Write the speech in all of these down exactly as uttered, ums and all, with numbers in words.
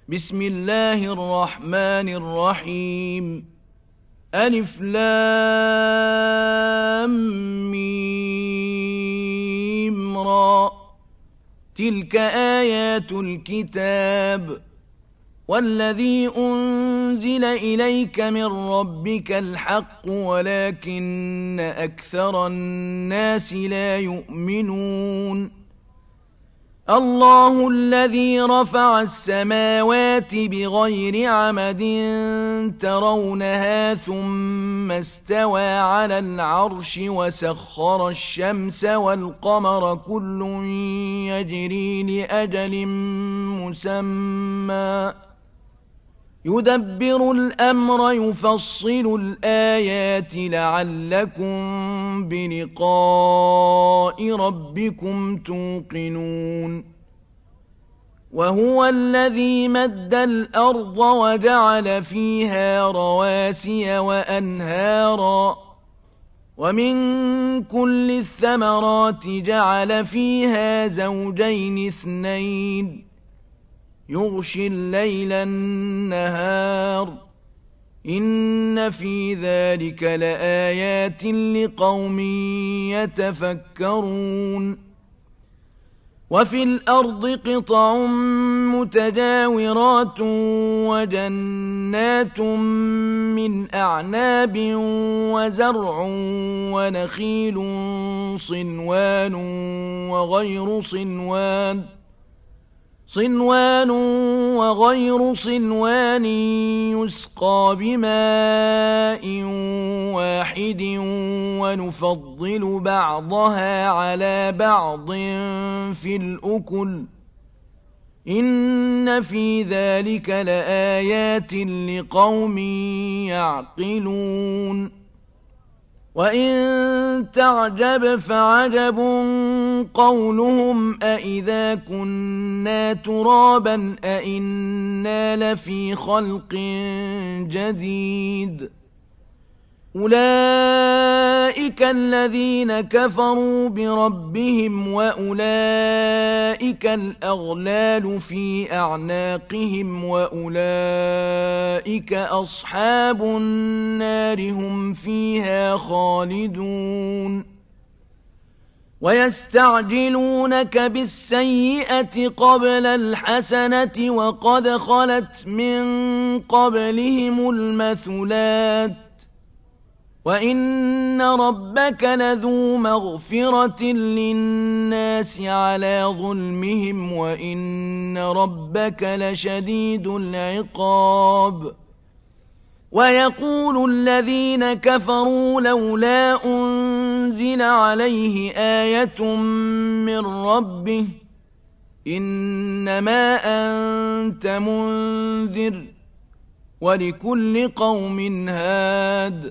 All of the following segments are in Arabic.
بسم الله الرحمن الرحيم ألف لام ميم را تلك آيات الكتاب والذي أنزل إليك من ربك الحق ولكن أكثر الناس لا يؤمنون الله الذي رفع السماوات بغير عمد ترونها ثم استوى على العرش وسخر الشمس والقمر كل يجري لأجل مسمى يدبر الأمر يفصل الآيات لعلكم بلقاء ربكم توقنون وهو الذي مد الأرض وجعل فيها رواسي وأنهارا ومن كل الثمرات جعل فيها زوجين اثنين يغشي الليل النهار إن في ذلك لآيات لقوم يتفكرون وفي الأرض قطع متجاورات وجنات من أعناب وزرع ونخيل صنوان وغير صنوان صنوان وغير صنوان يسقى بماء واحد ونفضل بعضها على بعض في الأكل إن في ذلك لآيات لقوم يعقلون وإن تعجب فعجب قولهم أإذا كنا ترابا أإنا لفي خلق جديد أولئك الذين كفروا بربهم وأولئك الأغلال في أعناقهم وأولئك أصحاب النار هم فيها خالدون ويستعجلونك بالسيئة قبل الحسنة وقد خلت من قبلهم المثلات وإن ربك لذو مغفرة للناس على ظلمهم وإن ربك لشديد العقاب ويقول الذين كفروا لولا أنزل عليه آية من ربه إنما أنت منذر ولكل قوم هاد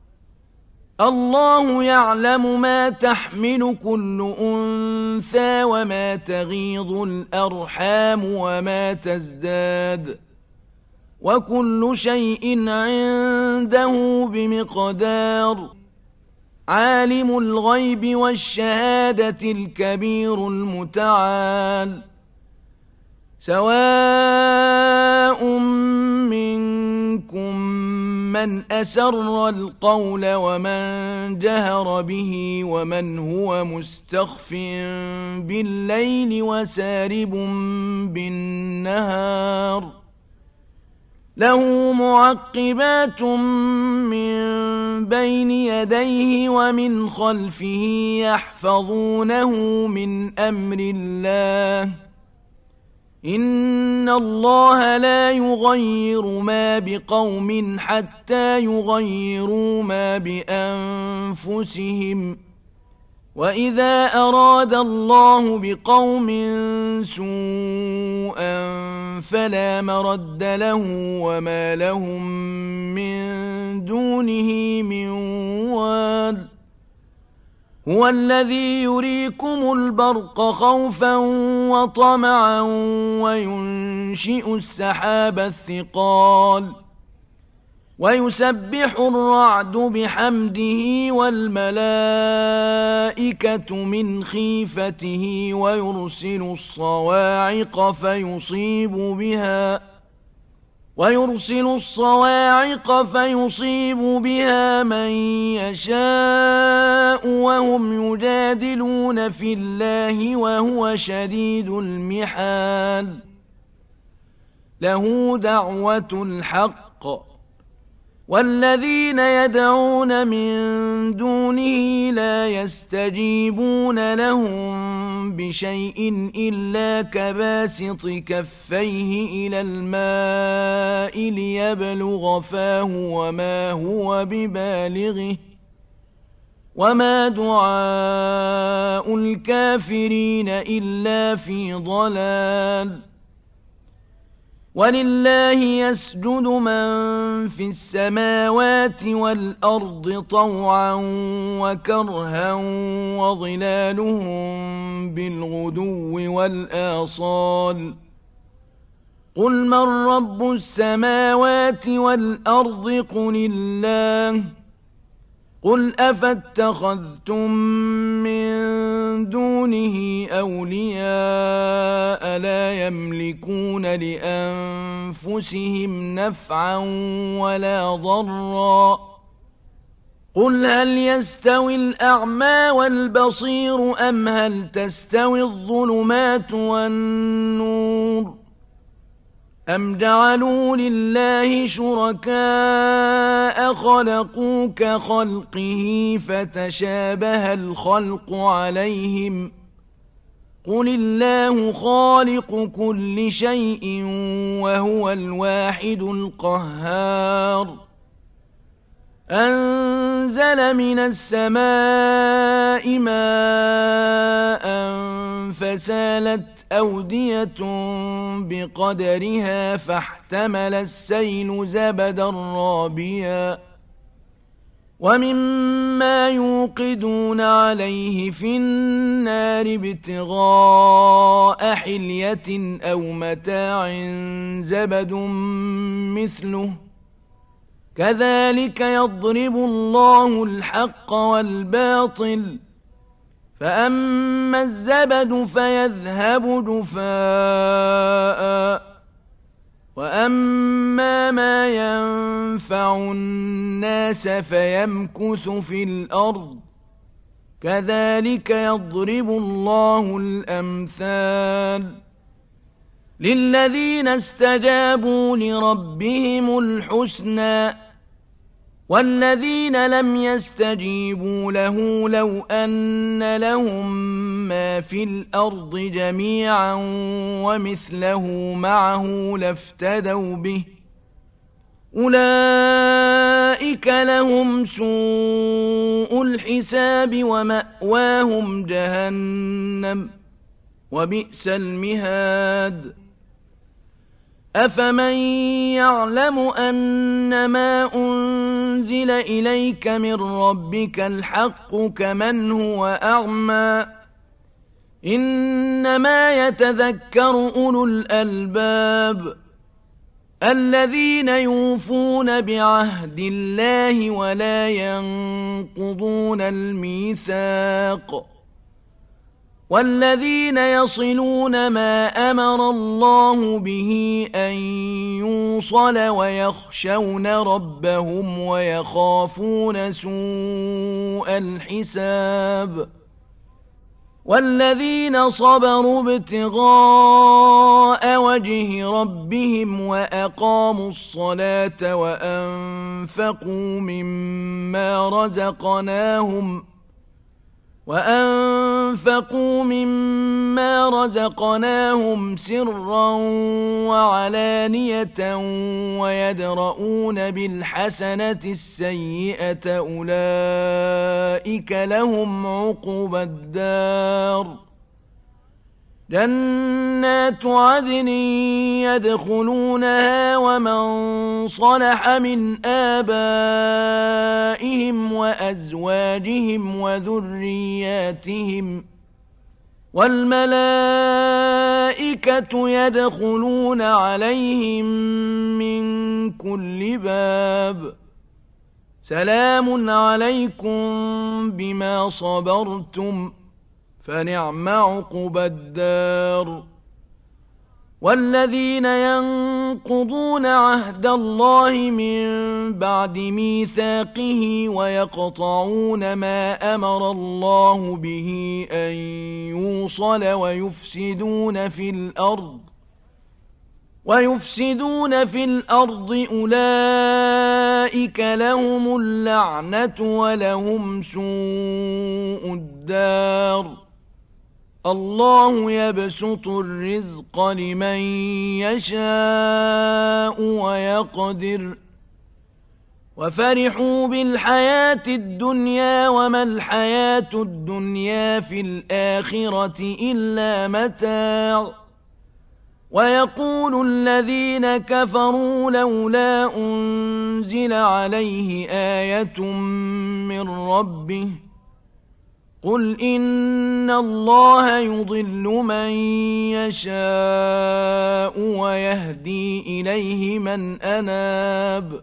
الله يعلم ما تحمل كل أنثى وما تغيض الأرحام وما تزداد وكل شيء عنده بمقدار عالم الغيب والشهادة الكبير المتعال سواء منكم من أسر القول ومن جهر به ومن هو مستخف بالليل وسارب بالنهار له معقبات من بين يديه ومن خلفه يحفظونه من أمر الله إن الله لا يغير ما بقوم حتى يغيروا ما بأنفسهم وإذا أراد الله بقوم سوءا فلا مرد له وما لهم من دونه من وال هو الذي يريكم البرق خوفا وطمعا وينشئ السحاب الثقال ويسبح الرعد بحمده والملائكة من خيفته ويرسل الصواعق فيصيب بها ويرسل الصواعق فيصيب بها من يشاء وهم يجادلون في الله وهو شديد المحال له دعوة الحق والذين يدعون من دونه لا يستجيبون لهم بشيء إلا كباسط كفيه إلى الماء ليبلغ فاه وما هو ببالغه وما دعاء الكافرين إلا في ضلال ولله يسجد من في السماوات والأرض طوعا وكرها وظلالهم بالغدو والآصال قل من رب السماوات والأرض قل الله قل أفاتخذتم من دونه أولياء لا يملكون لأنفسهم نفعا ولا ضرا قل هل يستوي الأعمى والبصير أم هل تستوي الظلمات والنور أم جعلوا لله شركاء خلقوا كخلقه فتشابه الخلق عليهم قل الله خالق كل شيء وهو الواحد القهار أنزل من السماء ماء فسالت أودية بقدرها فاحتمل السيل زبدا رابيا ومما يوقدون عليه في النار ابتغاء حلية أو متاع زبد مثله كذلك يضرب الله الحق والباطل فأما الزبد فيذهب جفاء وأما ما ينفع الناس فيمكث في الأرض كذلك يضرب الله الأمثال للذين استجابوا لربهم الحسنى والذين لم يستجيبوا له لو أن لهم ما في الأرض جميعا ومثله معه لافتدوا به أولئك لهم سوء الحساب ومأواهم جهنم وبئس المهاد أفمن يعلم أنما أنزل إليك من ربك الحق كمن هو أعمى إنما يتذكر أولو الألباب الذين يوفون بعهد الله ولا ينقضون الميثاق والذين يصلون ما أمر الله به أن يوصل ويخشون ربهم ويخافون سوء الحساب والذين صبروا ابتغاء وجه ربهم وأقاموا الصلاة وأنفقوا مما رزقناهم وأنفقوا مما رزقناهم سرا وعلانية ويدرؤون بالحسنة السيئة أولئك لهم عقبى الدار جنات عدن يدخلونها ومن صلح من آبائهم وأزواجهم وذرياتهم والملائكة يدخلون عليهم من كل باب سلام عليكم بما صبرتم فنعم عقبى الدار والذين ينقضون عهد الله من بعد ميثاقه ويقطعون ما أمر الله به أن يوصل ويفسدون في الأرض ويفسدون في الأرض أولئك لهم اللعنة ولهم سوء الدار الله يبسط الرزق لمن يشاء ويقدر وفرحوا بالحياة الدنيا وما الحياة الدنيا في الآخرة إلا متاع ويقول الذين كفروا لولا أنزل عليه آية من ربه قل إن الله يضل من يشاء ويهدي إليه من أناب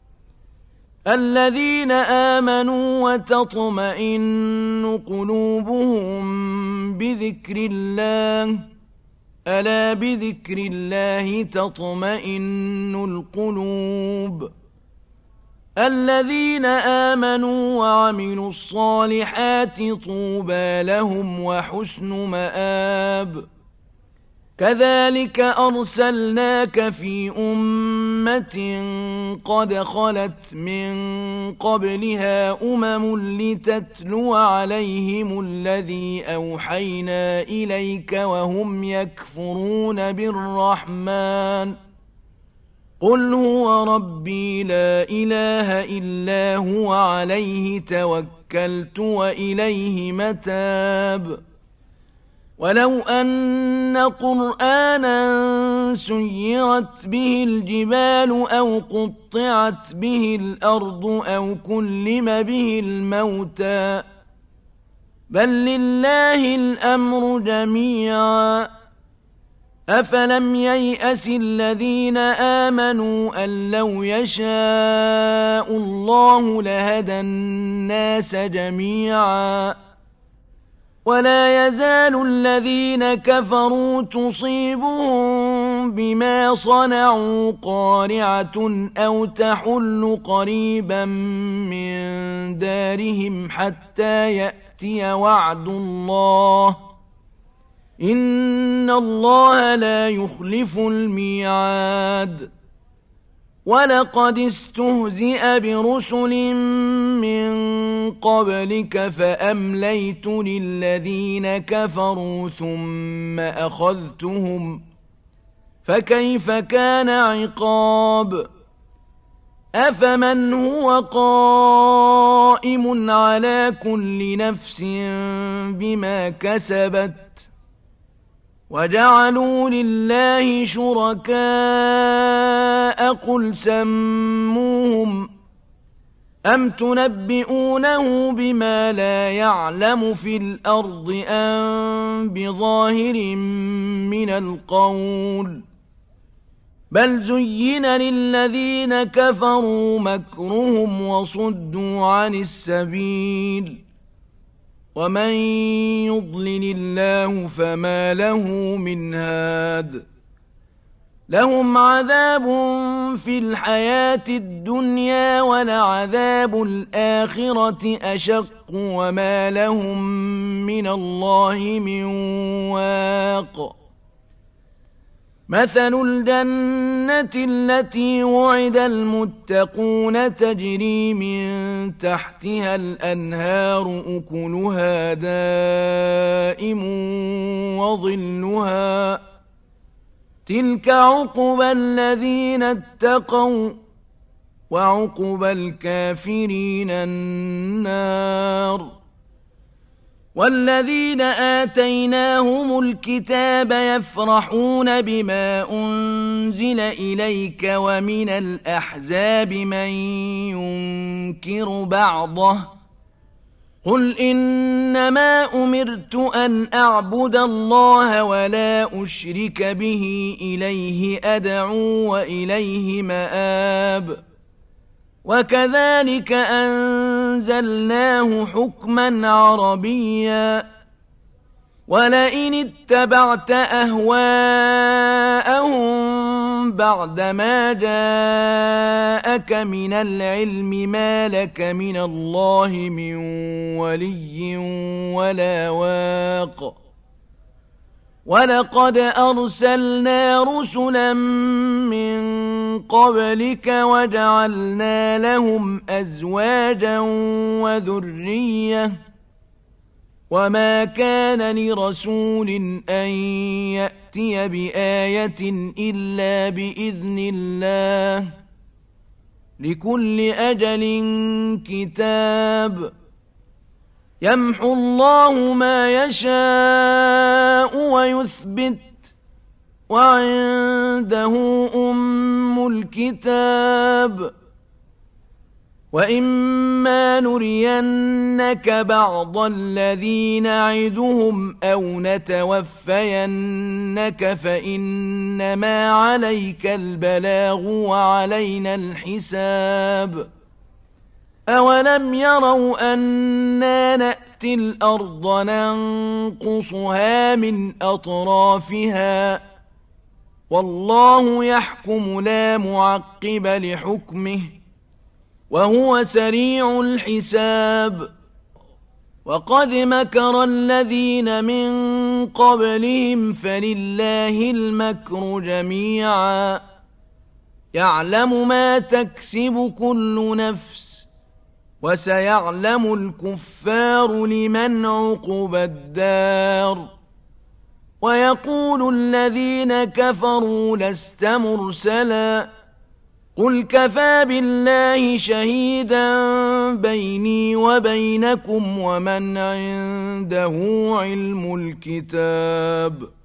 الذين آمنوا وتطمئن قلوبهم بذكر الله ألا بذكر الله تطمئن القلوب الذين آمنوا وعملوا الصالحات طوبى لهم وحسن مآب كذلك أرسلناك في أمة قد خلت من قبلها أمم لتتلو عليهم الذي أوحينا إليك وهم يكفرون بالرحمن قل هو ربي لا إله إلا هو عليه توكلت وإليه متاب ولو أن قرآنا سيرت به الجبال أو قطعت به الأرض أو كلم به الموتى بل لله الأمر جميعا أفلم ييأس الذين آمنوا أن لو يشاء الله لهدى الناس جميعا ولا يزال الذين كفروا تصيبهم بما صنعوا قارعة أو تحل قريبا من دارهم حتى يأتي وعد الله إن الله لا يخلف الميعاد ولقد استهزئ برسل من قبلك فأمليت للذين كفروا ثم أخذتهم فكيف كان عقاب أفمن هو قائم على كل نفس بما كسبت وجعلوا لله شركاء قل سموهم أم تنبئونه بما لا يعلم في الأرض أم بظاهر من القول بل زين للذين كفروا مكرهم وصدوا عن السبيل ومن يضلل الله فما له من هاد لهم عذاب في الحياة الدنيا ولعذاب الآخرة أشق وما لهم من الله من واق مثل الجنة التي وعد المتقون تجري من تحتها الأنهار أكلها دائم وظلها تلك عقبى الذين اتقوا وعقبى الكافرين النار والذين آتيناهم الكتاب يفرحون بما أنزل إليك ومن الأحزاب من ينكر بعضه قل إنما أمرت أن أعبد الله ولا أشرك به إليه أدعو وإليه مآب وكذلك أنزلناه حكما عربيا ولئن اتبعت أهواءهم بعدما جاءك من العلم ما لك من الله من ولي ولا واق ولقد أرسلنا رسلا من قبلك وجعلنا لهم أزواجا وذرية وما كان لرسول أن يأتي بآية إلا بإذن الله لكل أجل كتاب يمحو الله ما يشاء ويثبت وعنده أم الكتاب وإما نرينك بعض الذي نعدهم أو نتوفينك فإنما عليك البلاغ وعلينا الحساب أولم يروا أنا نأتي الأرض ننقصها من أطرافها والله يحكم لا معقب لحكمه وهو سريع الحساب وقد مكر الذين من قبلهم فلله المكر جميعا يعلم ما تكسب كل نفس وسيعلم الكفار لمن عقبى الدار ويقول الذين كفروا لست مرسلا قل كفى بالله شهيدا بيني وبينكم ومن عنده علم الكتاب